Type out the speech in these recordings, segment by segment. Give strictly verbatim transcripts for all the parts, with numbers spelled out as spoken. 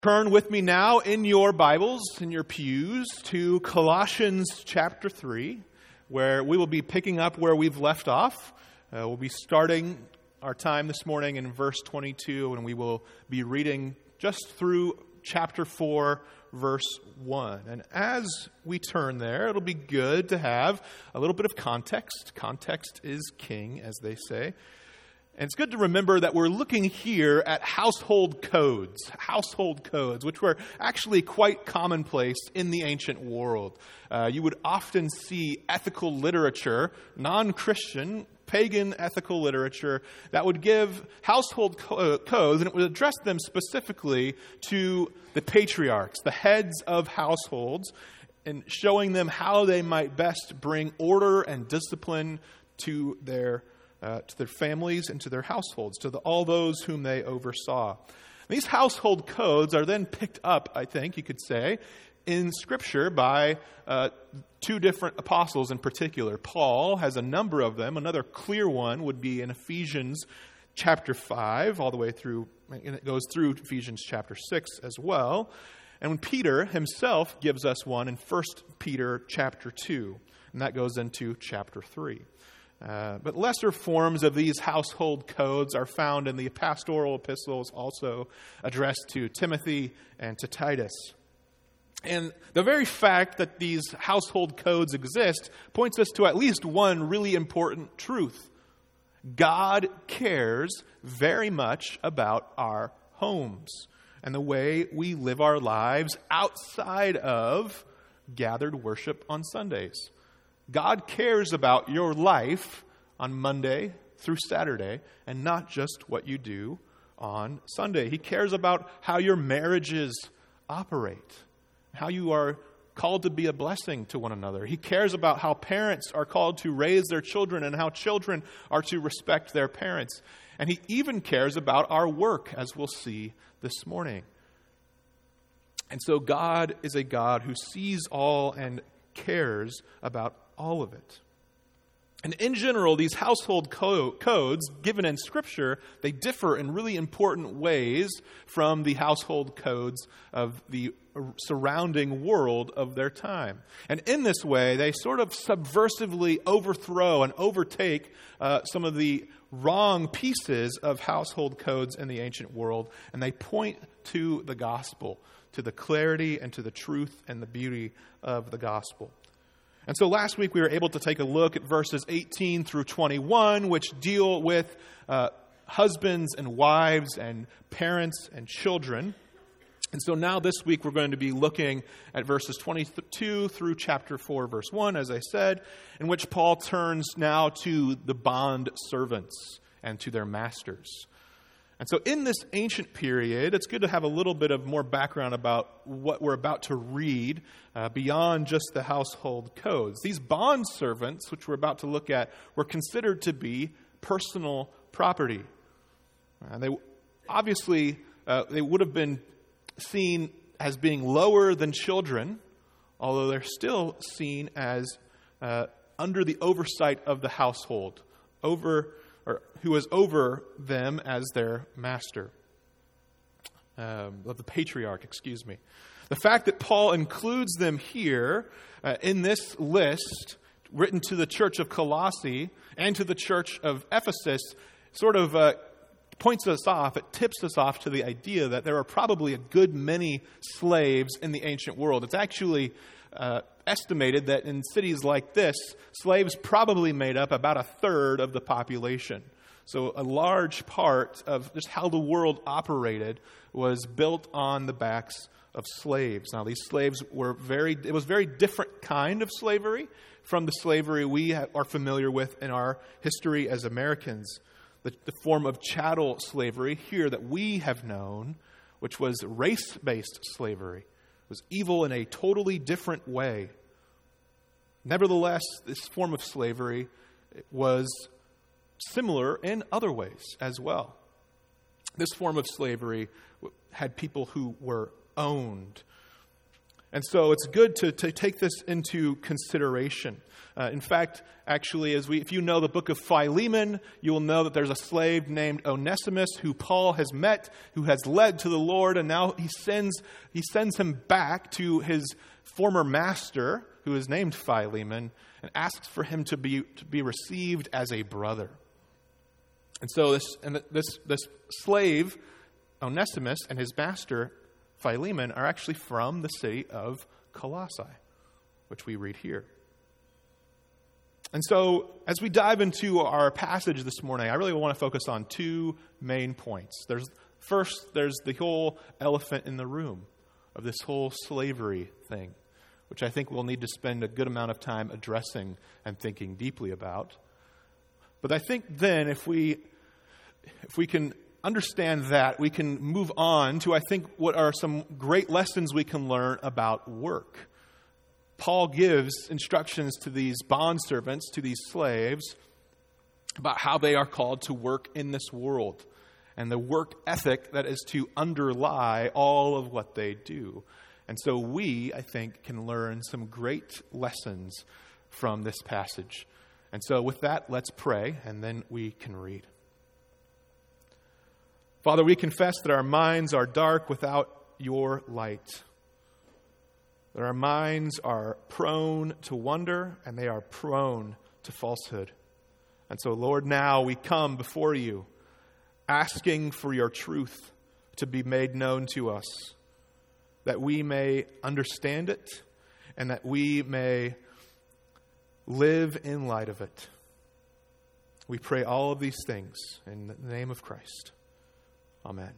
Turn with me now in your Bibles, in your pews, to Colossians chapter three, where we will be picking up where we've left off. Uh, we'll be starting our time this morning in verse twenty-two, and we will be reading just through chapter four, verse one. And as we turn there, it'll be good to have a little bit of context. Context is king, as they say. And it's good to remember that we're looking here at household codes, household codes, which were actually quite commonplace in the ancient world. Uh, you would often see ethical literature, non-Christian, pagan ethical literature, that would give household co- codes, and it would address them specifically to the patriarchs, the heads of households, and showing them how they might best bring order and discipline to their Uh, to their families and to their households, to the, all those whom they oversaw. These household codes are then picked up, I think you could say, in Scripture by uh, two different apostles in particular. Paul has a number of them. Another clear one would be in Ephesians chapter five, all the way through, and it goes through Ephesians chapter six as well. And when Peter himself gives us one in First Peter chapter two, and that goes into chapter three. Uh, but lesser forms of these household codes are found in the pastoral epistles, also addressed to Timothy and to Titus. And the very fact that these household codes exist points us to at least one really important truth. God cares very much about our homes and the way we live our lives outside of gathered worship on Sundays. God cares about your life on Monday through Saturday and not just what you do on Sunday. He cares about how your marriages operate, how you are called to be a blessing to one another. He cares about how parents are called to raise their children and how children are to respect their parents. And he even cares about our work, as we'll see this morning. And so God is a God who sees all and cares about all of it. And in general, these household co- codes given in Scripture, they differ in really important ways from the household codes of the surrounding world of their time. And in this way, they sort of subversively overthrow and overtake uh, some of the wrong pieces of household codes in the ancient world, and they point to the gospel, to the clarity and to the truth and the beauty of the gospel. And so last week we were able to take a look at verses eighteen through twenty-one, which deal with uh, husbands and wives and parents and children. And so now this week we're going to be looking at verses twenty-two through chapter four, verse one, as I said, in which Paul turns now to the bond servants and to their masters. And so in this ancient period, it's good to have a little bit of more background about what we're about to read uh, beyond just the household codes. These bond servants, which we're about to look at, were considered to be personal property. And they obviously, uh, they would have been seen as being lower than children, although they're still seen as uh, under the oversight of the household, over or who was over them as their master, um, of the patriarch, excuse me. The fact that Paul includes them here uh, in this list, written to the church of Colossae and to the church of Ephesus, sort of uh, points us off, it tips us off to the idea that there are probably a good many slaves in the ancient world. It's actually uh, estimated that in cities like this, slaves probably made up about a third of the population. So a large part of just how the world operated was built on the backs of slaves. Now, these slaves were very, it was a very different kind of slavery from the slavery we are familiar with in our history as Americans. The, the form of chattel slavery here that we have known, which was race-based slavery, was evil in a totally different way. Nevertheless, this form of slavery was similar in other ways as well. This form of slavery had people who were owned. And so it's good to, to take this into consideration. Uh, in fact, actually, as we, if you know the book of Philemon, you will know that there's a slave named Onesimus who Paul has met, who has led to the Lord, and now he sends he sends him back to his former master, who is named Philemon, and asks for him to be to be received as a brother. And so this and this this slave Onesimus and his master Philemon are actually from the city of Colossae, which we read here. And so, as we dive into our passage this morning, I really want to focus on two main points. There's first, there's the whole elephant in the room of this whole slavery thing, which I think we'll need to spend a good amount of time addressing and thinking deeply about. But I think then, if we if we can understand that, we can move on to, I think, what are some great lessons we can learn about work. Paul gives instructions to these bondservants, to these slaves, about how they are called to work in this world and the work ethic that is to underlie all of what they do. And so we, I think, can learn some great lessons from this passage. And so with that, let's pray, and then we can read. Father, we confess that our minds are dark without your light. That our minds are prone to wonder, and they are prone to falsehood. And so, Lord, now we come before you, asking for your truth to be made known to us, that we may understand it, and that we may live in light of it. We pray all of these things in the name of Christ. Amen.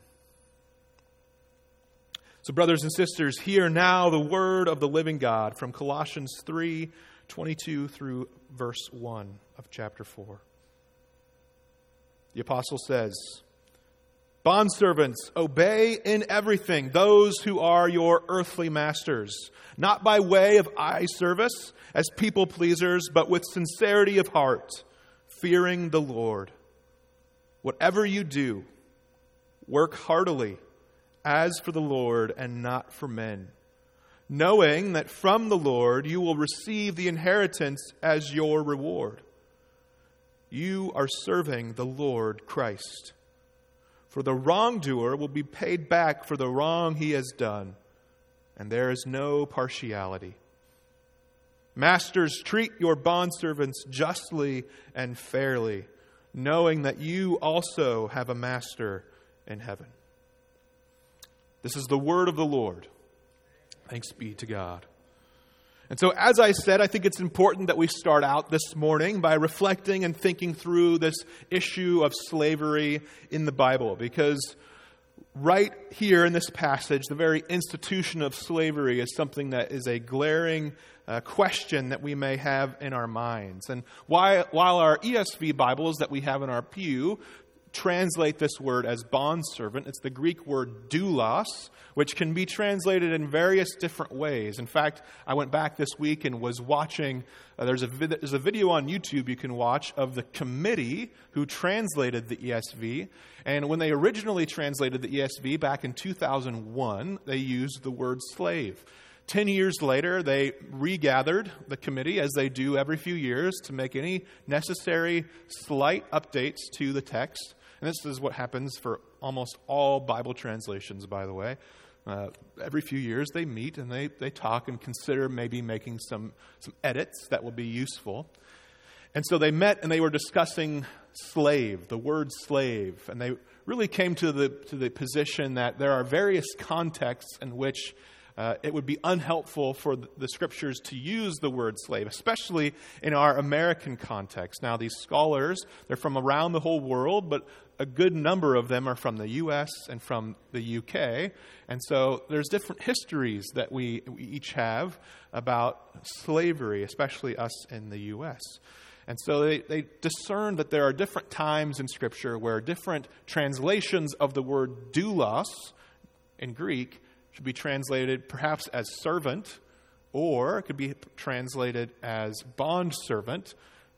So, brothers and sisters, hear now the word of the living God from Colossians three, twenty-two through verse one of chapter four. The apostle says, "Bondservants, obey in everything those who are your earthly masters, not by way of eye service as people pleasers, but with sincerity of heart, fearing the Lord. Whatever you do, work heartily, as for the Lord and not for men, knowing that from the Lord you will receive the inheritance as your reward. You are serving the Lord Christ. For the wrongdoer will be paid back for the wrong he has done, and there is no partiality. Masters, treat your bondservants justly and fairly, knowing that you also have a master in heaven." This is the word of the Lord. Thanks be to God. And so, as I said, I think it's important that we start out this morning by reflecting and thinking through this issue of slavery in the Bible. Because right here in this passage, the very institution of slavery is something that is a glaring uh, question that we may have in our minds. And while, while our E S V Bibles that we have in our pew translate this word as bondservant, it's the Greek word doulos, which can be translated in various different ways. In fact, I went back this week and was watching, uh, there's, a vid- there's a video on YouTube you can watch of the committee who translated the E S V. And when they originally translated the E S V back in two thousand one, they used the word slave. Ten years later, they regathered the committee, as they do every few years, to make any necessary slight updates to the text. And this is what happens for almost all Bible translations, by the way. Uh, every few years they meet and they, they talk and consider maybe making some, some edits that will be useful. And so they met and they were discussing slave, the word slave. And they really came to the to the position that there are various contexts in which Uh, it would be unhelpful for the scriptures to use the word slave, especially in our American context. Now, these scholars, they're from around the whole world, but a good number of them are from the U S and from the U K. And so there's different histories that we, we each have about slavery, especially us in the U S. And so they, they discern that there are different times in Scripture where different translations of the word doulos in Greek should be translated perhaps as servant, or it could be translated as bondservant,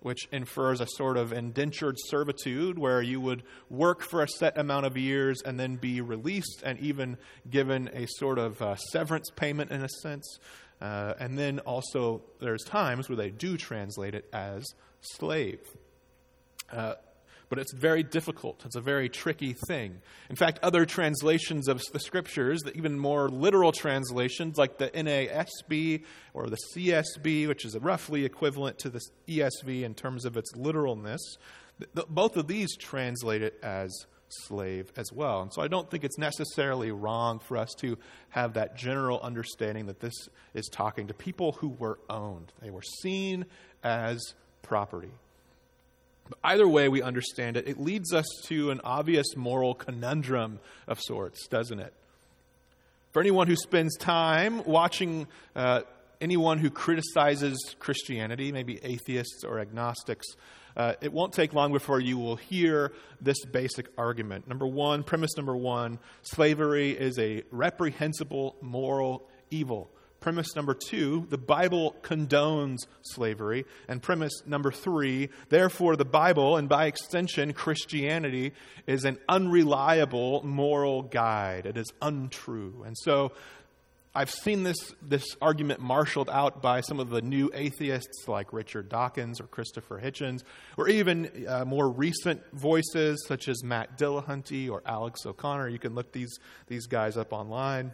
which infers a sort of indentured servitude where you would work for a set amount of years and then be released and even given a sort of uh, severance payment in a sense. Uh, and then also there's times where they do translate it as slave. Uh, but it's very difficult. It's a very tricky thing. In fact, other translations of the scriptures, even more literal translations like the N A S B or the C S B, which is roughly equivalent to the E S V in terms of its literalness, th- both of these translate it as slave as well. And so I don't think it's necessarily wrong for us to have that general understanding that this is talking to people who were owned. They were seen as property. But either way we understand it, it leads us to an obvious moral conundrum of sorts, doesn't it? For anyone who spends time watching uh, anyone who criticizes Christianity, maybe atheists or agnostics, uh, it won't take long before you will hear this basic argument. Number one, premise number one, slavery is a reprehensible moral evil. Premise number two, the Bible condones slavery. And premise number three, therefore the Bible, and by extension Christianity, is an unreliable moral guide. It is untrue. And so I've seen this, this argument marshaled out by some of the new atheists like Richard Dawkins or Christopher Hitchens, or even uh, more recent voices such as Matt Dillahunty or Alex O'Connor. You can look these, these guys up online.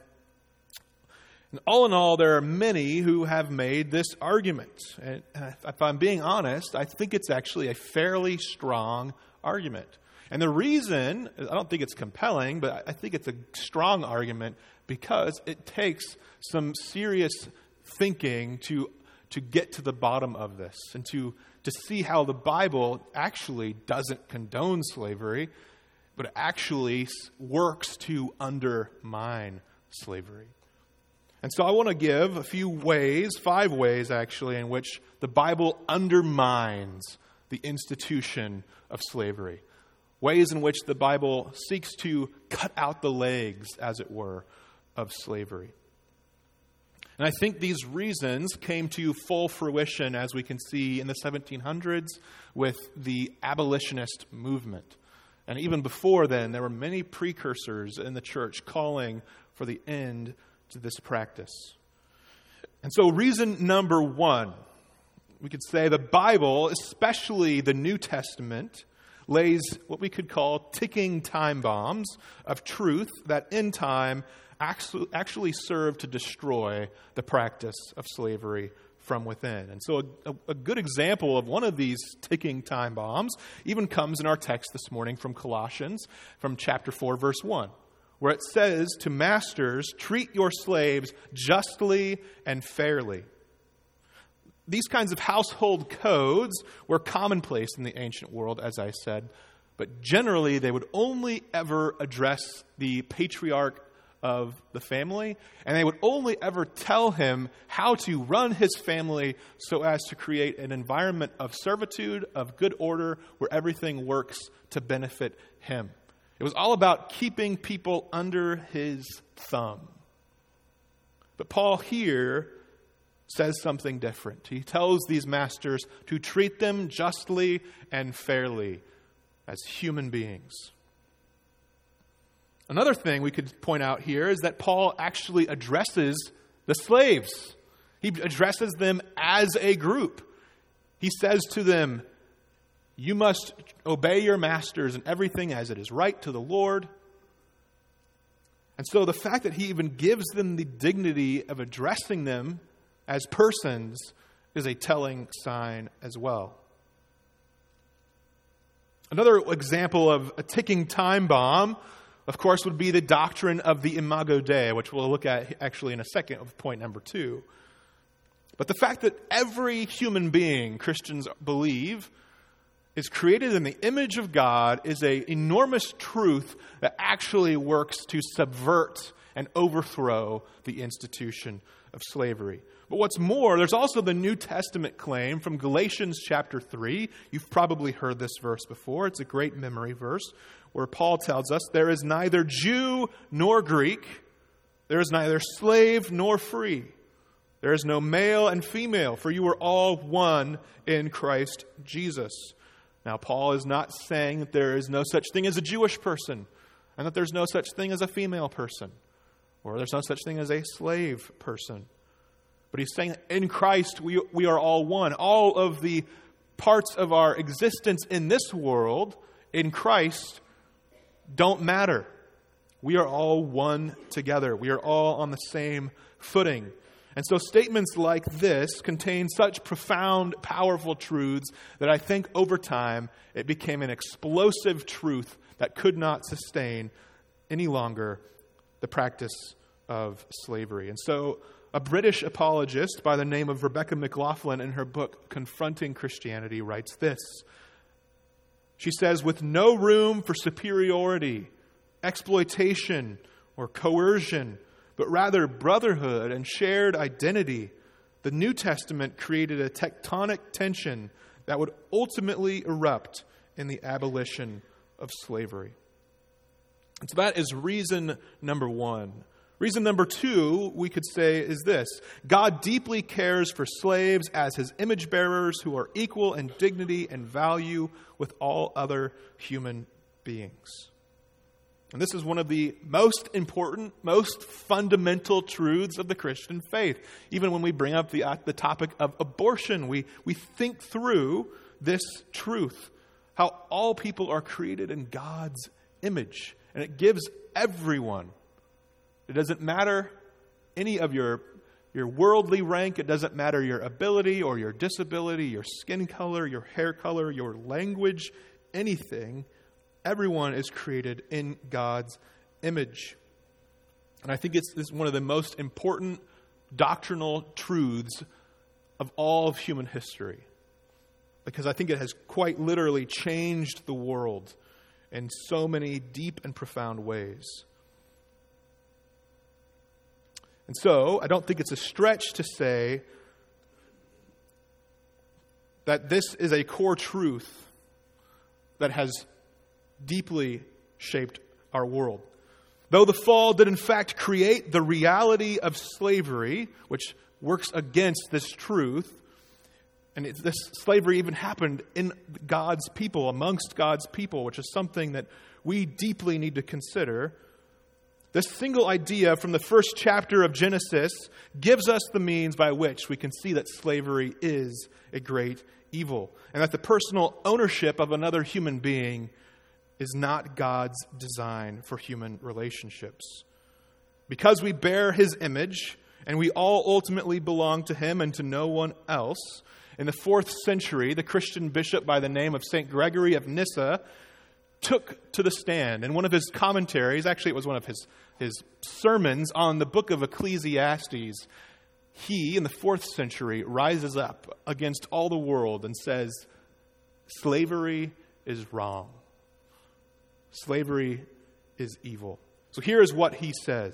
And all in all, there are many who have made this argument. And if I'm being honest, I think it's actually a fairly strong argument. And the reason, I don't think it's compelling, but I think it's a strong argument because it takes some serious thinking to, to get to the bottom of this and to, to see how the Bible actually doesn't condone slavery, but it actually works to undermine slavery. And so I want to give a few ways, five ways actually, in which the Bible undermines the institution of slavery. Ways in which the Bible seeks to cut out the legs, as it were, of slavery. And I think these reasons came to full fruition, as we can see in the seventeen hundreds with the abolitionist movement. And even before then, there were many precursors in the church calling for the end to this practice. And so reason number one, we could say the Bible, especially the New Testament, lays what we could call ticking time bombs of truth that in time actually serve to destroy the practice of slavery from within. And so a, a good example of one of these ticking time bombs even comes in our text this morning from Colossians, from chapter four, verse one. Where it says to masters, treat your slaves justly and fairly. These kinds of household codes were commonplace in the ancient world, as I said, but generally they would only ever address the patriarch of the family, and they would only ever tell him how to run his family so as to create an environment of servitude, of good order, where everything works to benefit him. It was all about keeping people under his thumb. But Paul here says something different. He tells these masters to treat them justly and fairly as human beings. Another thing we could point out here is that Paul actually addresses the slaves. He addresses them as a group. He says to them, you must obey your masters in everything as it is right to the Lord. And so the fact that he even gives them the dignity of addressing them as persons is a telling sign as well. Another example of a ticking time bomb, of course, would be the doctrine of the Imago Dei, which we'll look at actually in a second with point number two. But the fact that every human being, Christians believe, is created in the image of God is an enormous truth that actually works to subvert and overthrow the institution of slavery. But what's more, there's also the New Testament claim from Galatians chapter three. You've probably heard this verse before. It's a great memory verse where Paul tells us, there is neither Jew nor Greek, there is neither slave nor free. There is no male and female, for you are all one in Christ Jesus. Now, Paul is not saying that there is no such thing as a Jewish person, and that there's no such thing as a female person, or there's no such thing as a slave person. But he's saying that in Christ we, we are all one. All of the parts of our existence in this world, in Christ, don't matter. We are all one together. We are all on the same footing. And so statements like this contain such profound, powerful truths that I think over time it became an explosive truth that could not sustain any longer the practice of slavery. And so a British apologist by the name of Rebecca McLaughlin in her book Confronting Christianity writes this. She says, with no room for superiority, exploitation, or coercion, but rather brotherhood and shared identity, the New Testament created a tectonic tension that would ultimately erupt in the abolition of slavery. And so that is reason number one. Reason number two, we could say, is this. God deeply cares for slaves as his image bearers who are equal in dignity and value with all other human beings. And this is one of the most important, most fundamental truths of the Christian faith. Even when we bring up the, uh, the topic of abortion, we, we think through this truth. How all people are created in God's image. And it gives everyone. It doesn't matter any of your, your worldly rank. It doesn't matter your ability or your disability, your skin color, your hair color, your language, anything. Everyone is created in God's image. And I think it's, it's one of the most important doctrinal truths of all of human history. Because I think it has quite literally changed the world in so many deep and profound ways. And so, I don't think it's a stretch to say that this is a core truth that has deeply shaped our world. Though the fall did in fact create the reality of slavery, which works against this truth, and it, this slavery even happened in God's people, amongst God's people, which is something that we deeply need to consider. This single idea from the first chapter of Genesis gives us the means by which we can see that slavery is a great evil, and that the personal ownership of another human being is not God's design for human relationships. Because we bear his image, and we all ultimately belong to him and to no one else, in the fourth century, the Christian bishop by the name of Saint Gregory of Nyssa took to the stand. In one of his commentaries, actually it was one of his, his sermons on the book of Ecclesiastes, he, in the fourth century, rises up against all the world and says, slavery is wrong. Slavery is evil. So here is what he says.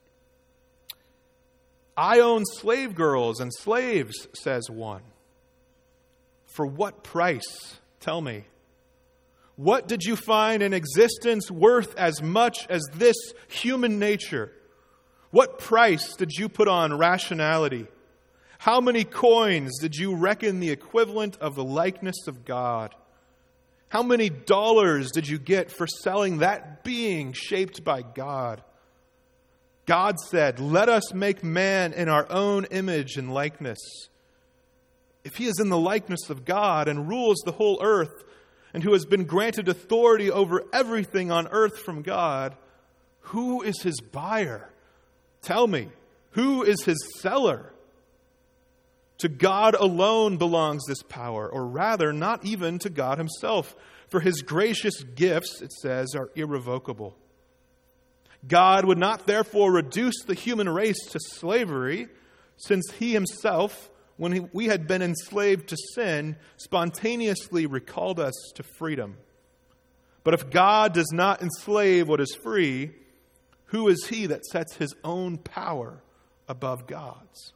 I own slave girls and slaves, says one. For what price? Tell me. What did you find in existence worth as much as this human nature? What price did you put on rationality? How many coins did you reckon the equivalent of the likeness of God? How many dollars did you get for selling that being shaped by God? God said, let us make man in our own image and likeness. If he is in the likeness of God and rules the whole earth, and who has been granted authority over everything on earth from God, who is his buyer? Tell me, who is his seller? To God alone belongs this power, or rather, not even to God himself, for his gracious gifts, it says, are irrevocable. God would not therefore reduce the human race to slavery, since he himself, when he, we had been enslaved to sin, spontaneously recalled us to freedom. But if God does not enslave what is free, who is he that sets his own power above God's?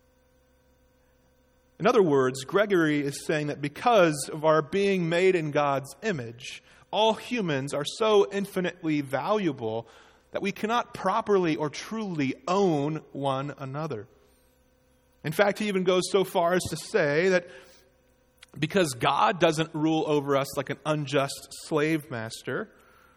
In other words, Gregory is saying that because of our being made in God's image, all humans are so infinitely valuable that we cannot properly or truly own one another. In fact, he even goes so far as to say that because God doesn't rule over us like an unjust slave master,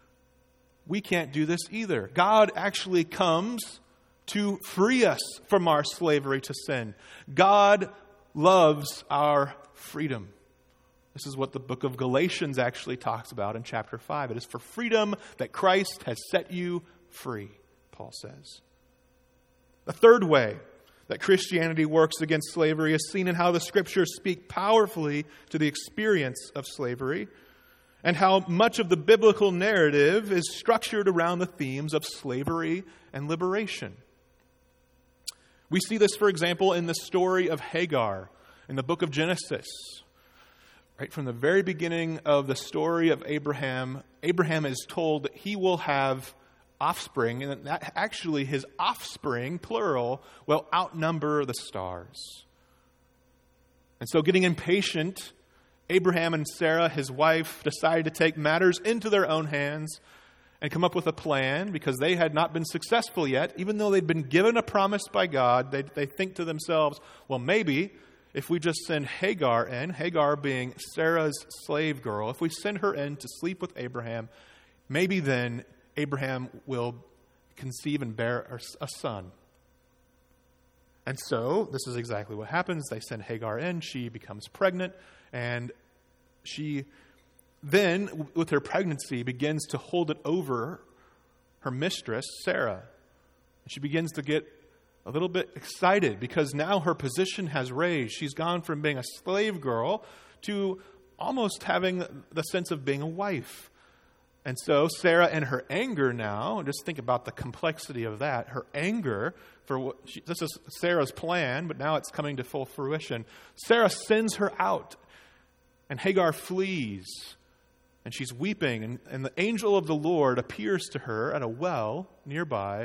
we can't do this either. God actually comes to free us from our slavery to sin. God loves our freedom. This is what the book of Galatians actually talks about in chapter five. It is for freedom that Christ has set you free, Paul says. The third way that Christianity works against slavery is seen in how the Scriptures speak powerfully to the experience of slavery, and how much of the biblical narrative is structured around the themes of slavery and liberation. We see this, for example, in the story of Hagar in the book of Genesis. Right from the very beginning of the story of Abraham, Abraham is told that he will have offspring, and that actually his offspring, plural, will outnumber the stars. And so getting impatient, Abraham and Sarah, his wife, decided to take matters into their own hands and come up with a plan because they had not been successful yet. Even though they'd been given a promise by God, they, they think to themselves, well, maybe if we just send Hagar in, Hagar being Sarah's slave girl, if we send her in to sleep with Abraham, maybe then Abraham will conceive and bear a son. And so, this is exactly what happens. They send Hagar in. She becomes pregnant. And she then, with her pregnancy, begins to hold it over her mistress, Sarah. And she begins to get a little bit excited because now her position has raised. She's gone from being a slave girl to almost having the sense of being a wife. And so Sarah, in her anger now, just think about the complexity of that, her anger for what she, this is Sarah's plan, but now it's coming to full fruition. Sarah sends her out, and Hagar flees, and she's weeping, and, and the angel of the Lord appears to her at a well nearby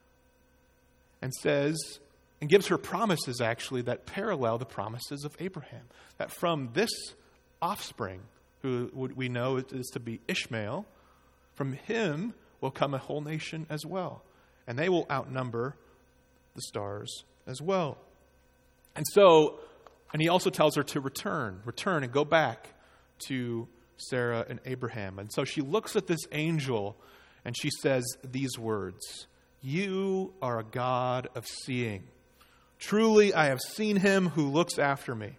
and says, and gives her promises actually that parallel the promises of Abraham, that from this offspring, who we know is to be Ishmael, from him will come a whole nation as well. And they will outnumber the stars as well. And so, and he also tells her to return, return and go back to Sarah and Abraham. And so she looks at this angel and she says these words, "You are a God of seeing. Truly, I have seen him who looks after me."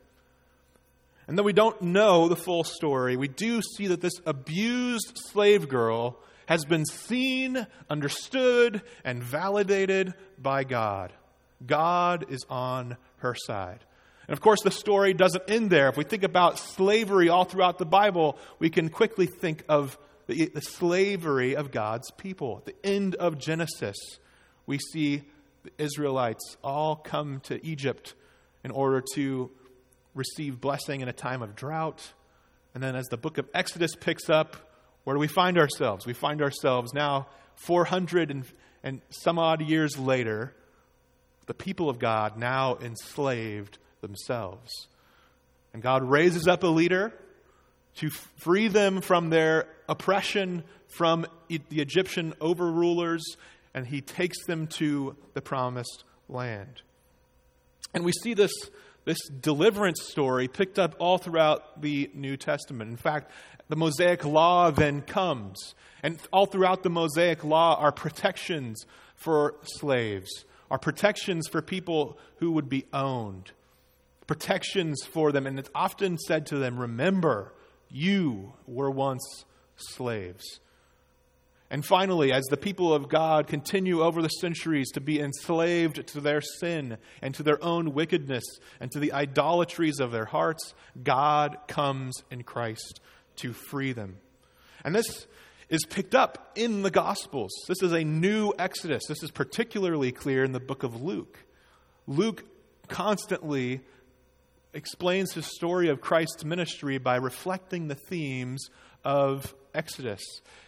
And though we don't know the full story, we do see that this abused slave girl has been seen, understood, and validated by God. God is on her side. And of course, the story doesn't end there. If we think about slavery all throughout the Bible, we can quickly think of the, the slavery of God's people. At the end of Genesis, we see the Israelites all come to Egypt in order to receive blessing in a time of drought. And then as the book of Exodus picks up, where do we find ourselves? We find ourselves now four hundred and, and some odd years later, the people of God now enslaved themselves. And God raises up a leader to free them from their oppression from the Egyptian overrulers, and he takes them to the promised land. And we see this This deliverance story picked up all throughout the New Testament. In fact, the Mosaic Law then comes. And all throughout the Mosaic Law are protections for slaves, are protections for people who would be owned, protections for them. And it's often said to them, remember, you were once slaves. And finally, as the people of God continue over the centuries to be enslaved to their sin and to their own wickedness and to the idolatries of their hearts, God comes in Christ to free them. And this is picked up in the Gospels. This is a new Exodus. This is particularly clear in the book of Luke. Luke constantly explains his story of Christ's ministry by reflecting the themes of Exodus.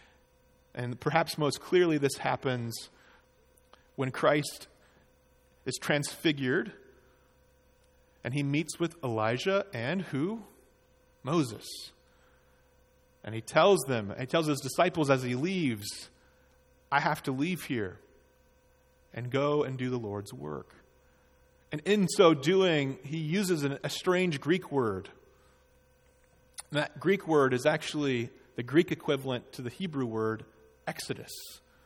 And perhaps most clearly this happens when Christ is transfigured and he meets with Elijah and who? Moses. And he tells them, he tells his disciples as he leaves, I have to leave here and go and do the Lord's work. And in so doing, he uses an, a strange Greek word. And that Greek word is actually the Greek equivalent to the Hebrew word exodus.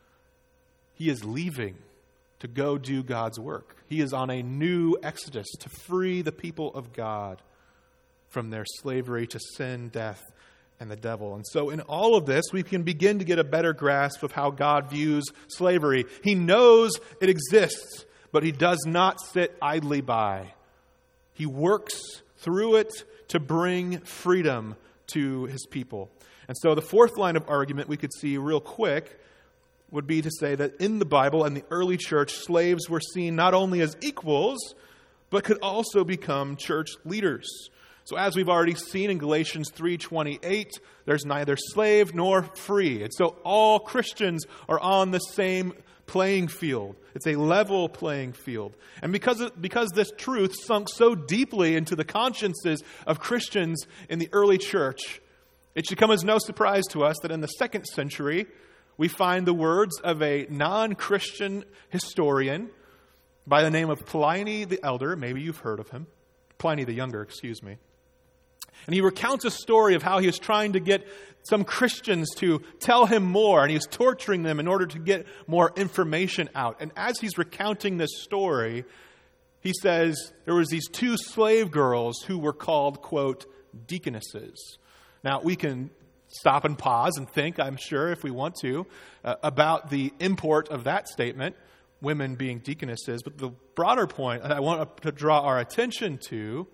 He is leaving to go do God's work. He is on a new exodus to free the people of God from their slavery to sin, death, and the devil. And so in all of this, we can begin to get a better grasp of how God views slavery. He knows it exists, but he does not sit idly by. He works through it to bring freedom to his people. And so the fourth line of argument we could see real quick would be to say that in the Bible and the early church, slaves were seen not only as equals, but could also become church leaders. So as we've already seen in Galatians three twenty-eight, there's neither slave nor free. And so all Christians are on the same playing field. It's a level playing field. And because of, because this truth sunk so deeply into the consciences of Christians in the early church, it should come as no surprise to us that in the second century, we find the words of a non-Christian historian by the name of Pliny the Elder. Maybe you've heard of him. Pliny the Younger, excuse me. And he recounts a story of how he was trying to get some Christians to tell him more, and he was torturing them in order to get more information out. And as he's recounting this story, he says there was these two slave girls who were called, quote, deaconesses. Now, we can stop and pause and think, I'm sure, if we want to, uh, about the import of that statement, women being deaconesses. But the broader point that I want to draw our attention to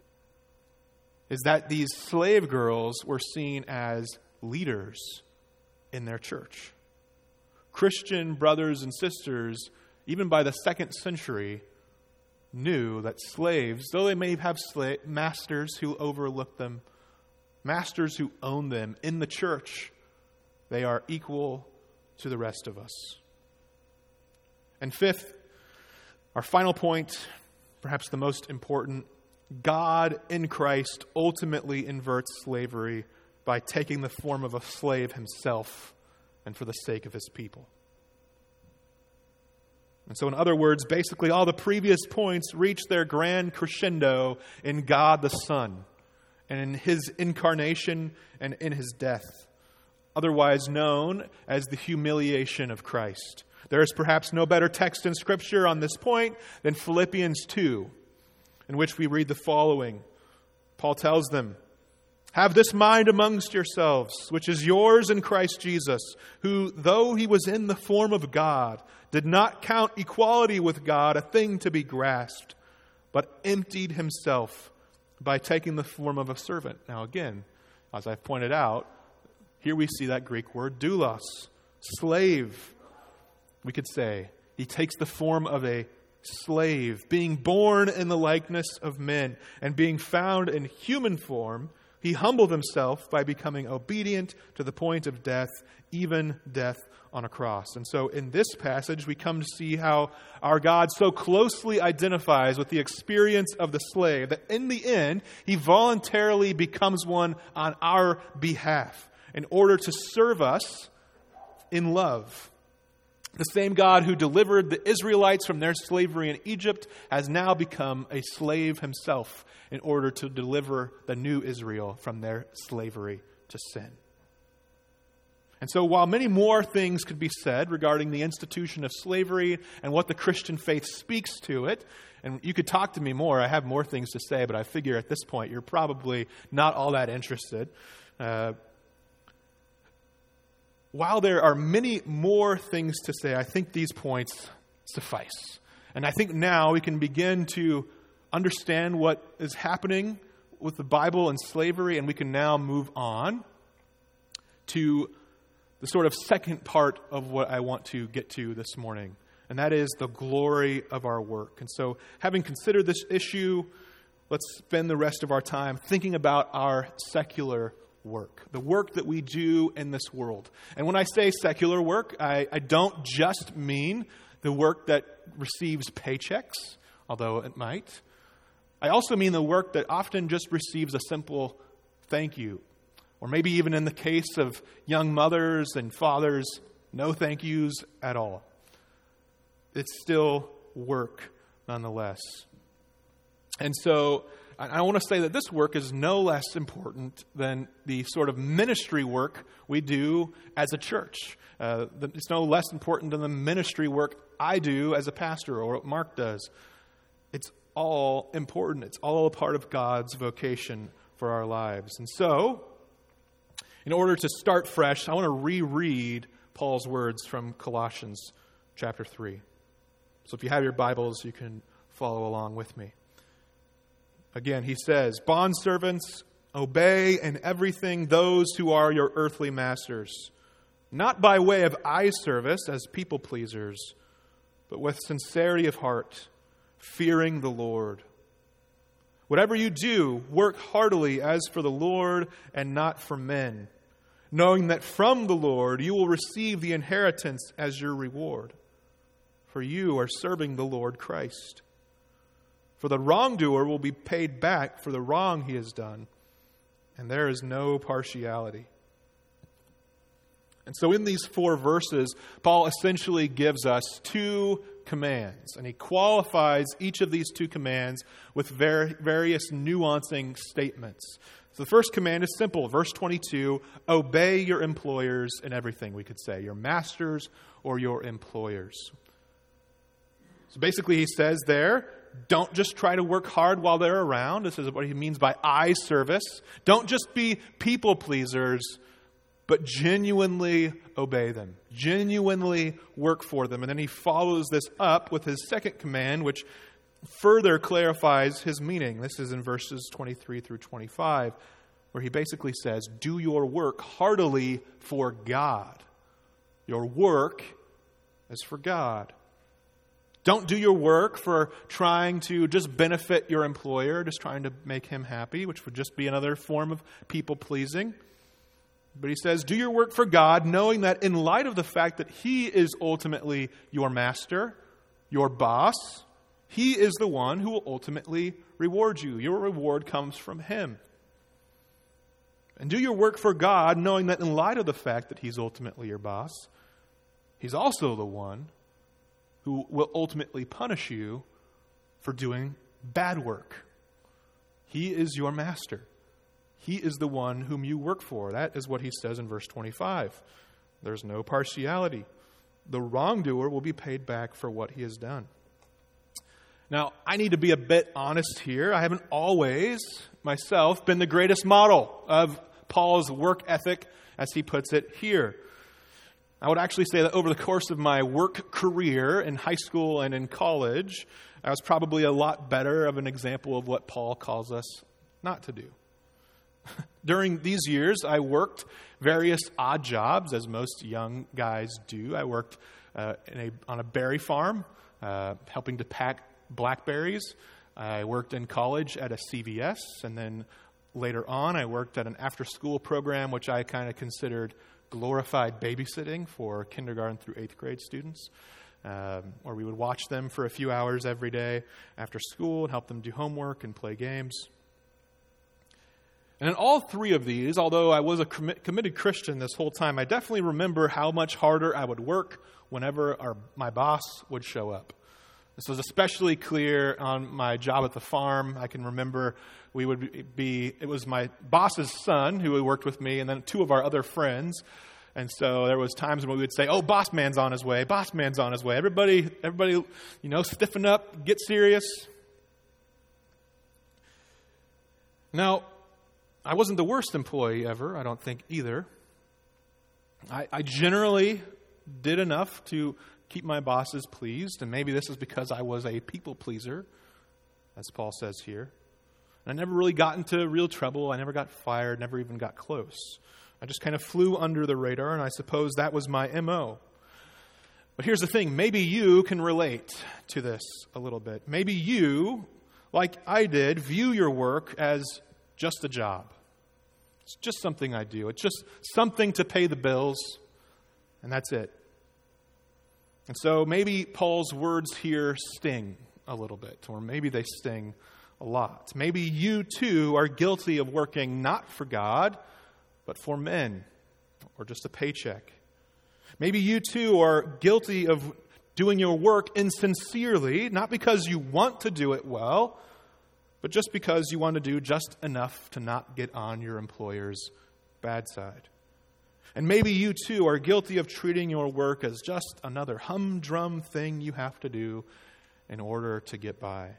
is that these slave girls were seen as leaders in their church. Christian brothers and sisters, even by the second century, knew that slaves, though they may have slave masters who overlook them, masters who own them in the church, they are equal to the rest of us. And fifth, our final point, perhaps the most important, God in Christ ultimately inverts slavery by taking the form of a slave himself and for the sake of his people. And so in other words, basically all the previous points reach their grand crescendo in God the Son, and in his incarnation and in his death, otherwise known as the humiliation of Christ. There is perhaps no better text in Scripture on this point than Philippians two, in which we read the following. Paul tells them, "Have this mind amongst yourselves, which is yours in Christ Jesus, who, though he was in the form of God, did not count equality with God a thing to be grasped, but emptied himself by taking the form of a servant." Now again, as I've pointed out, here we see that Greek word doulos, slave. We could say he takes the form of a slave, being born in the likeness of men, and being found in human form, he humbled himself by becoming obedient to the point of death, even death on a cross. And so in this passage, we come to see how our God so closely identifies with the experience of the slave that in the end, he voluntarily becomes one on our behalf in order to serve us in love. The same God who delivered the Israelites from their slavery in Egypt has now become a slave himself in order to deliver the new Israel from their slavery to sin. And so while many more things could be said regarding the institution of slavery and what the Christian faith speaks to it, and you could talk to me more, I have more things to say, but I figure at this point you're probably not all that interested. Uh, While there are many more things to say, I think these points suffice. And I think now we can begin to understand what is happening with the Bible and slavery, and we can now move on to the sort of second part of what I want to get to this morning, and that is the glory of our work. And so, having considered this issue, let's spend the rest of our time thinking about our secular work, the work that we do in this world. And when I say secular work, I, I don't just mean the work that receives paychecks, although it might. I also mean the work that often just receives a simple thank you, or maybe even in the case of young mothers and fathers, no thank yous at all. It's still work nonetheless. And so I, I want to say that this work is no less important than the sort of ministry work we do as a church. Uh, it's no less important than the ministry work I do as a pastor or what Mark does. It's all important. It's all a part of God's vocation for our lives. And so, in order to start fresh, I want to reread Paul's words from Colossians chapter three. So if you have your Bibles, you can follow along with me. Again, he says, "Bondservants, obey in everything those who are your earthly masters, not by way of eye service as people pleasers, but with sincerity of heart, fearing the Lord. Whatever you do, work heartily as for the Lord and not for men, knowing that from the Lord you will receive the inheritance as your reward. For you are serving the Lord Christ. For the wrongdoer will be paid back for the wrong he has done, and there is no partiality." And so in these four verses, Paul essentially gives us two commands, and he qualifies each of these two commands with ver- various nuancing statements. So the first command is simple. Verse twenty-two, obey your employers in everything, we could say, your masters or your employers. So basically he says there, don't just try to work hard while they're around. This is what he means by eye service. Don't just be people pleasers, but genuinely obey them. Genuinely work for them. And then he follows this up with his second command, which further clarifies his meaning. This is in verses twenty-three through twenty-five, where he basically says, do your work heartily for God. Your work is for God. Don't do your work for trying to just benefit your employer, just trying to make him happy, which would just be another form of people-pleasing. But he says, do your work for God, knowing that in light of the fact that he is ultimately your master, your boss, he is the one who will ultimately reward you. Your reward comes from him. And do your work for God, knowing that in light of the fact that he's ultimately your boss, he's also the one who will ultimately punish you for doing bad work. He is your master. He is the one whom you work for. That is what he says in verse twenty-five. There's no partiality. The wrongdoer will be paid back for what he has done. Now, I need to be a bit honest here. I haven't always, myself, been the greatest model of Paul's work ethic, as he puts it here. I would actually say that over the course of my work career in high school and in college, I was probably a lot better of an example of what Paul calls us not to do. During these years, I worked various odd jobs, as most young guys do. I worked uh, in a, on a berry farm, uh, helping to pack blackberries. I worked in college at a C V S, and then later on, I worked at an after-school program, which I kind of considered glorified babysitting for kindergarten through eighth grade students, um, where we would watch them for a few hours every day after school and help them do homework and play games. And in all three of these, although I was a committed Christian this whole time, I definitely remember how much harder I would work whenever our, my boss would show up. This was especially clear on my job at the farm. I can remember we would be, it was my boss's son who worked with me, and then two of our other friends. And so there was times when we would say, oh, boss man's on his way, boss man's on his way. Everybody, everybody, you know, stiffen up, get serious. Now, I wasn't the worst employee ever, I don't think either. I, I generally did enough to keep my bosses pleased, and maybe this is because I was a people pleaser, as Paul says here. And I never really got into real trouble. I never got fired, never even got close. I just kind of flew under the radar, and I suppose that was my M O. But here's the thing. Maybe you can relate to this a little bit. Maybe you, like I did, view your work as just a job. It's just something I do. It's just something to pay the bills, and that's it. And so maybe Paul's words here sting a little bit, or maybe they sting a lot. Maybe you too are guilty of working not for God, but for men, or just a paycheck. Maybe you too are guilty of doing your work insincerely, not because you want to do it well, but just because you want to do just enough to not get on your employer's bad side. And maybe you too are guilty of treating your work as just another humdrum thing you have to do in order to get by.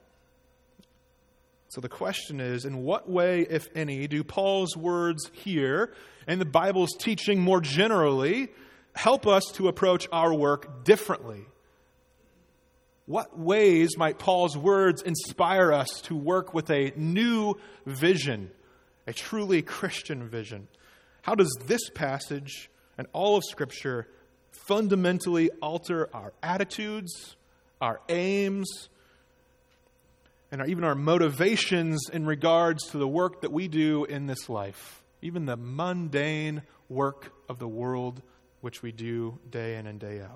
So the question is, in what way, if any, do Paul's words here and the Bible's teaching more generally help us to approach our work differently? What ways might Paul's words inspire us to work with a new vision, a truly Christian vision? How does this passage and all of Scripture fundamentally alter our attitudes, our aims, and our, even our motivations in regards to the work that we do in this life, even the mundane work of the world which we do day in and day out?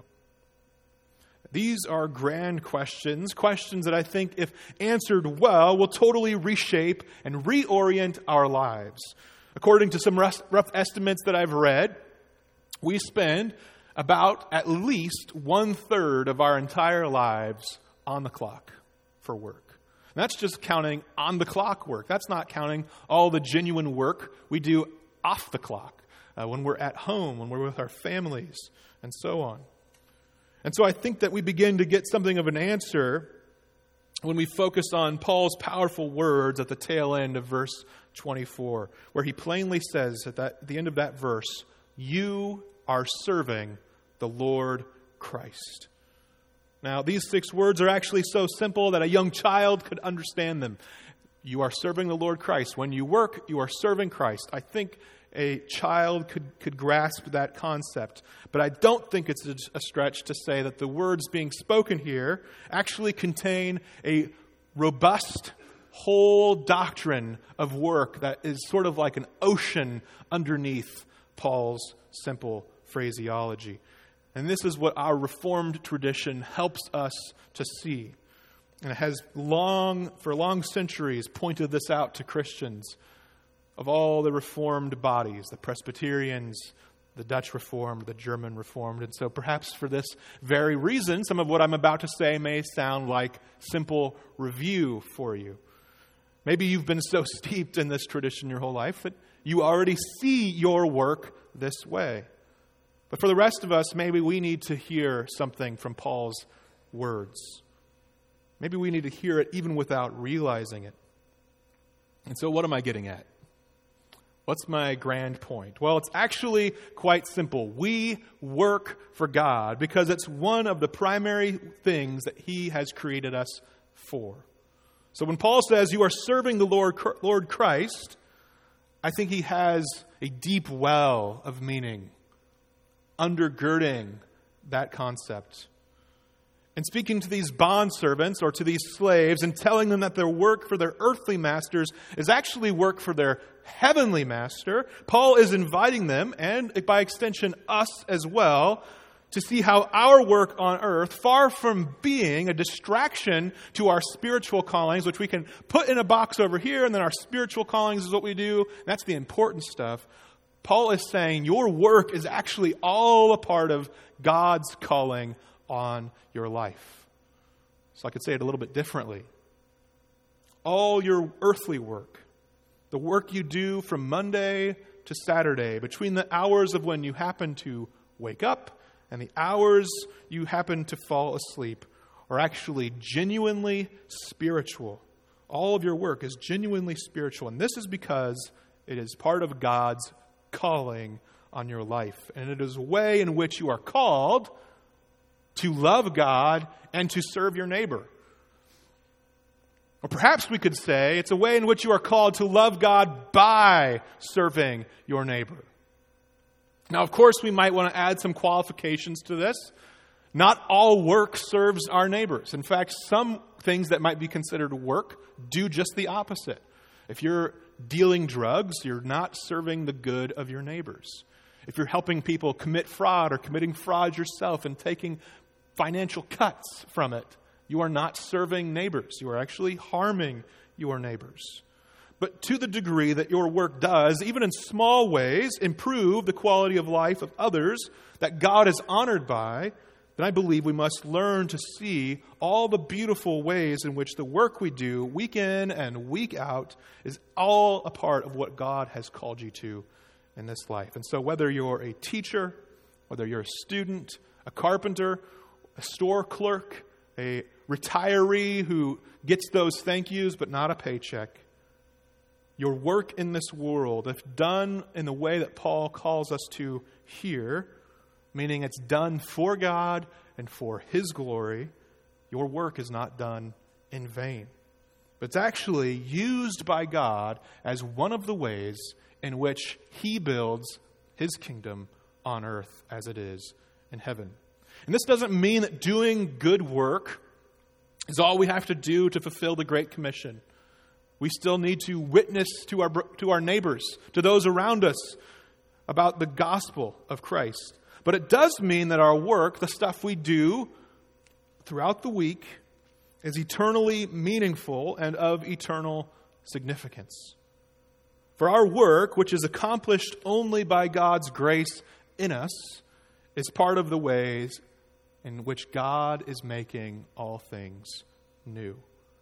These are grand questions, questions that I think, if answered well, will totally reshape and reorient our lives. According to some rough, rough estimates that I've read, we spend about at least one-third of our entire lives on the clock for work. And that's just counting on-the-clock work. That's not counting all the genuine work we do off the clock, uh, when we're at home, when we're with our families, and so on. And so I think that we begin to get something of an answer when we focus on Paul's powerful words at the tail end of verse twenty-four, where he plainly says at, that, at the end of that verse, "You are serving the Lord Christ." Now, these six words are actually so simple that a young child could understand them. You are serving the Lord Christ. When you work, you are serving Christ. I think a child could, could grasp that concept. But I don't think it's a stretch to say that the words being spoken here actually contain a robust whole doctrine of work that is sort of like an ocean underneath Paul's simple phraseology. And this is what our Reformed tradition helps us to see. And it has long, for long centuries, pointed this out to Christians of all the Reformed bodies, the Presbyterians, the Dutch Reformed, the German Reformed. And so perhaps for this very reason, some of what I'm about to say may sound like simple review for you. Maybe you've been so steeped in this tradition your whole life that you already see your work this way. But for the rest of us, maybe we need to hear something from Paul's words. Maybe we need to hear it even without realizing it. And so what am I getting at? What's my grand point? Well, it's actually quite simple. We work for God because it's one of the primary things that He has created us for. So when Paul says you are serving the Lord, Lord Christ, I think he has a deep well of meaning undergirding that concept. And speaking to these bondservants or to these slaves and telling them that their work for their earthly masters is actually work for their heavenly master, Paul is inviting them, and by extension us as well, to see how our work on earth, far from being a distraction to our spiritual callings, which we can put in a box over here, and then our spiritual callings is what we do. That's the important stuff. Paul is saying your work is actually all a part of God's calling on your life. So I could say it a little bit differently. All your earthly work, the work you do from Monday to Saturday, between the hours of when you happen to wake up and the hours you happen to fall asleep, are actually genuinely spiritual. All of your work is genuinely spiritual. And this is because it is part of God's calling on your life. And it is a way in which you are called to love God and to serve your neighbor. Or perhaps we could say it's a way in which you are called to love God by serving your neighbor. Now, of course, we might want to add some qualifications to this. Not all work serves our neighbors. In fact, some things that might be considered work do just the opposite. If you're dealing drugs, you're not serving the good of your neighbors. If you're helping people commit fraud or committing fraud yourself and taking financial cuts from it, you are not serving neighbors. You are actually harming your neighbors. But to the degree that your work does, even in small ways, improve the quality of life of others that God is honored by, then I believe we must learn to see all the beautiful ways in which the work we do week in and week out is all a part of what God has called you to in this life. And so whether you're a teacher, whether you're a student, a carpenter, a store clerk, a retiree who gets those thank yous but not a paycheck, your work in this world, if done in the way that Paul calls us to here, meaning it's done for God and for His glory, your work is not done in vain. But it's actually used by God as one of the ways in which He builds His kingdom on earth as it is in heaven. And this doesn't mean that doing good work is all we have to do to fulfill the Great Commission. We still need to witness to our to our neighbors, to those around us, about the gospel of Christ. But it does mean that our work, the stuff we do throughout the week, is eternally meaningful and of eternal significance. For our work, which is accomplished only by God's grace in us, is part of the ways in which God is making all things new.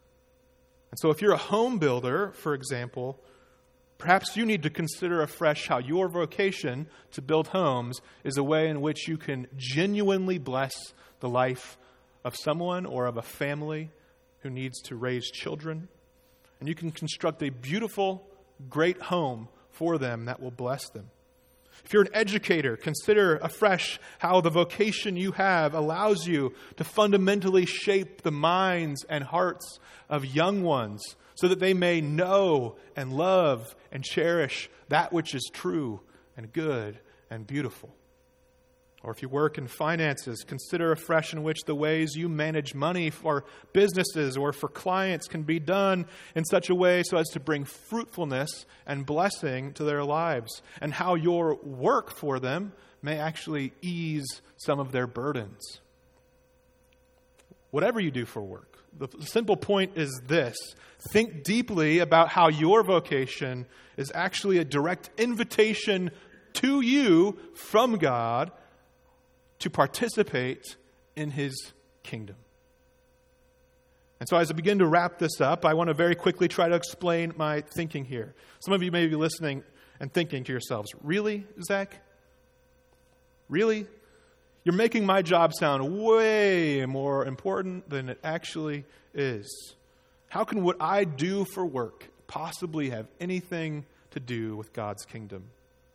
And so if you're a home builder, for example, perhaps you need to consider afresh how your vocation to build homes is a way in which you can genuinely bless the life of someone or of a family who needs to raise children. And you can construct a beautiful, great home for them that will bless them. If you're an educator, consider afresh how the vocation you have allows you to fundamentally shape the minds and hearts of young ones so that they may know and love and cherish that which is true and good and beautiful. Or if you work in finances, consider afresh in which the ways you manage money for businesses or for clients can be done in such a way so as to bring fruitfulness and blessing to their lives, and how your work for them may actually ease some of their burdens. Whatever you do for work, the simple point is this: think deeply about how your vocation is actually a direct invitation to you from God to participate in His kingdom. And so as I begin to wrap this up, I want to very quickly try to explain my thinking here. Some of you may be listening and thinking to yourselves, really, Zach? Really? You're making my job sound way more important than it actually is. How can what I do for work possibly have anything to do with God's kingdom?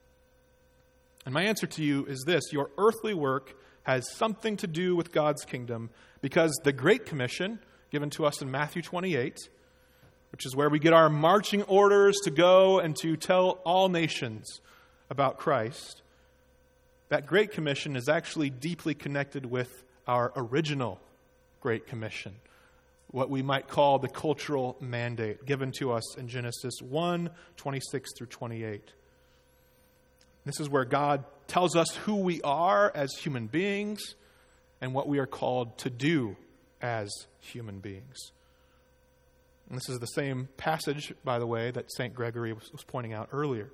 And my answer to you is this: your earthly work has something to do with God's kingdom, because the Great Commission, given to us in Matthew twenty-eight, which is where we get our marching orders to go and to tell all nations about Christ, that Great Commission is actually deeply connected with our original Great Commission, what we might call the cultural mandate given to us in Genesis one, twenty-six through twenty-eight. This is where God tells us who we are as human beings and what we are called to do as human beings. And this is the same passage, by the way, that Saint Gregory was pointing out earlier.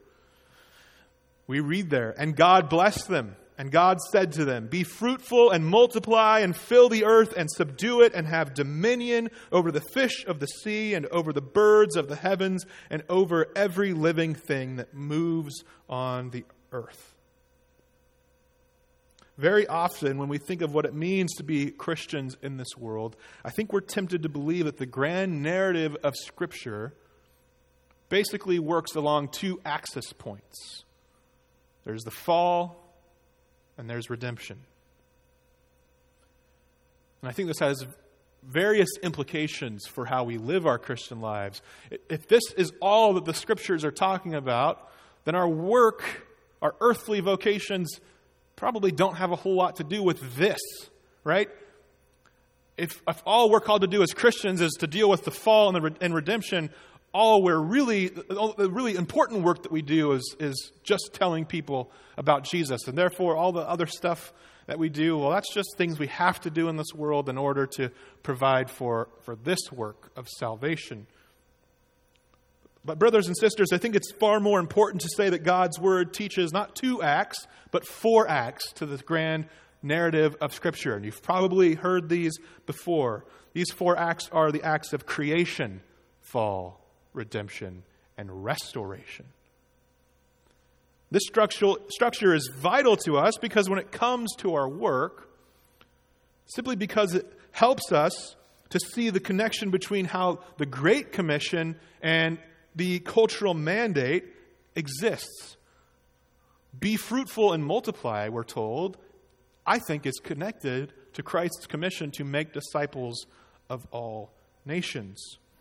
We read there, "And God blessed them, and God said to them, 'Be fruitful and multiply and fill the earth and subdue it and have dominion over the fish of the sea and over the birds of the heavens and over every living thing that moves on the earth.'" Very often when we think of what it means to be Christians in this world, I think we're tempted to believe that the grand narrative of Scripture basically works along two axis points. There's the fall, and there's redemption. And I think this has various implications for how we live our Christian lives. If this is all that the Scriptures are talking about, then our work, our earthly vocations, probably don't have a whole lot to do with this, right? If, if all we're called to do as Christians is to deal with the fall and, the, and redemption, all we're really, the really important work that we do is, is just telling people about Jesus. And therefore, all the other stuff that we do, well, that's just things we have to do in this world in order to provide for, for this work of salvation. But brothers and sisters, I think it's far more important to say that God's Word teaches not two acts, but four acts to the grand narrative of Scripture. And you've probably heard these before. These four acts are the acts of creation, fall, redemption, and restoration. This structural structure is vital to us because when it comes to our work, simply because it helps us to see the connection between how the Great Commission and the cultural mandate exists. Be fruitful and multiply, we're told, I think is connected to Christ's commission to make disciples of all nations.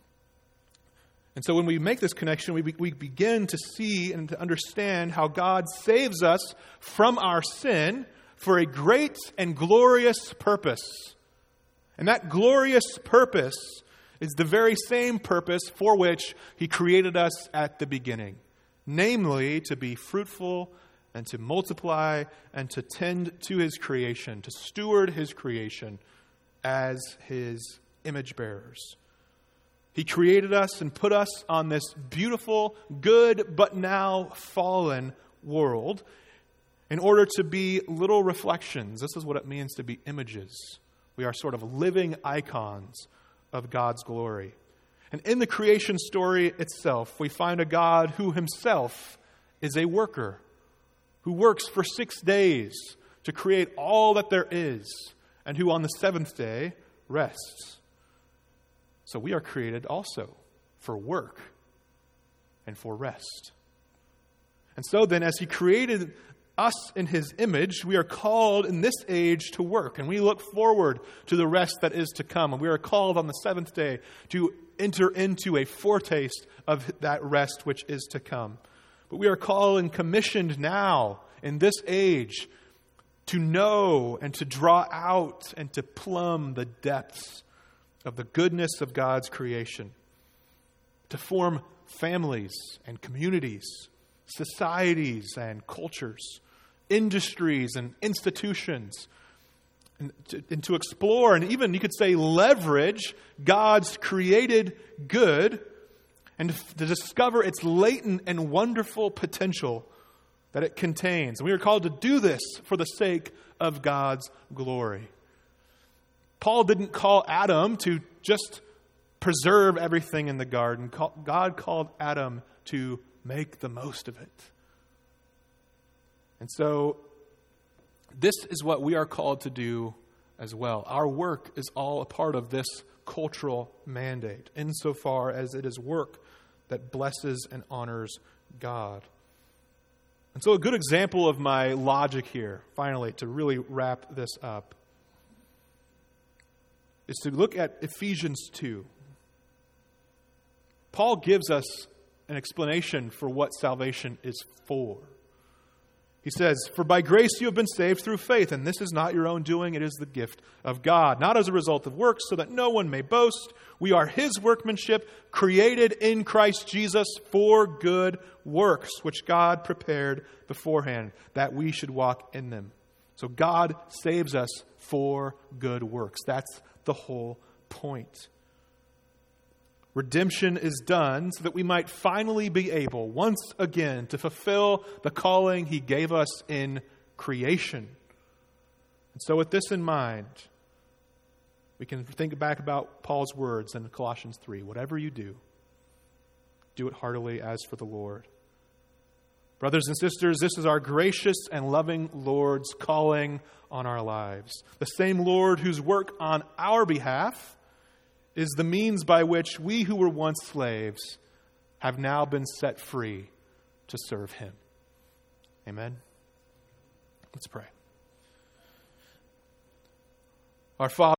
And so when we make this connection, we, we begin to see and to understand how God saves us from our sin for a great and glorious purpose. And that glorious purpose is the very same purpose for which He created us at the beginning. Namely, to be fruitful and to multiply and to tend to His creation, to steward His creation as His image bearers. He created us and put us on this beautiful, good, but now fallen world in order to be little reflections. This is what it means to be images. We are sort of living icons of God's glory. And in the creation story itself, we find a God who Himself is a worker, who works for six days to create all that there is, and who on the seventh day rests. So we are created also for work and for rest. And so then, as He created us in His image, we are called in this age to work. And we look forward to the rest that is to come. And we are called on the seventh day to enter into a foretaste of that rest which is to come. But we are called and commissioned now in this age to know and to draw out and to plumb the depths of the goodness of God's creation, to form families and communities, societies and cultures, industries and institutions, and to, and to explore and even, you could say, leverage God's created good and to, to discover its latent and wonderful potential that it contains. And we are called to do this for the sake of God's glory. Paul didn't call Adam to just preserve everything in the garden. God called Adam to make the most of it. And so this is what we are called to do as well. Our work is all a part of this cultural mandate, insofar as it is work that blesses and honors God. And so a good example of my logic here, finally, to really wrap this up, is to look at Ephesians two. Paul gives us an explanation for what salvation is for. He says, "For by grace you have been saved through faith, and this is not your own doing, it is the gift of God, not as a result of works, so that no one may boast. We are His workmanship, created in Christ Jesus for good works, which God prepared beforehand, that we should walk in them." So God saves us for good works. That's the whole point. Redemption is done so that we might finally be able, once again, to fulfill the calling He gave us in creation. And so with this in mind, we can think back about Paul's words in Colossians three. Whatever you do, do it heartily as for the Lord. Brothers and sisters, this is our gracious and loving Lord's calling on our lives. The same Lord whose work on our behalf is the means by which we who were once slaves have now been set free to serve Him. Amen. Let's pray. Our Father,